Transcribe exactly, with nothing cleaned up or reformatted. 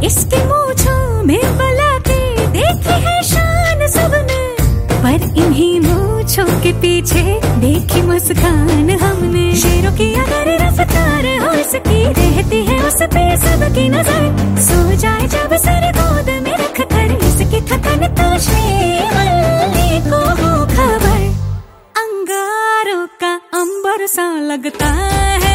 इसके मूंछों में बला के देखी है शान सबने, पर इन्हीं मूंछों के पीछे देखी मुस्कान हमने। शेरों की अगर रफ्तार हो इसकी, रहती है उस पे सबकी नजर। सो जाए जब सर गोद में रख कर, इसकी थकन तो शेवल्ले को हो खबर। अंगारों का अंबर सा लगता है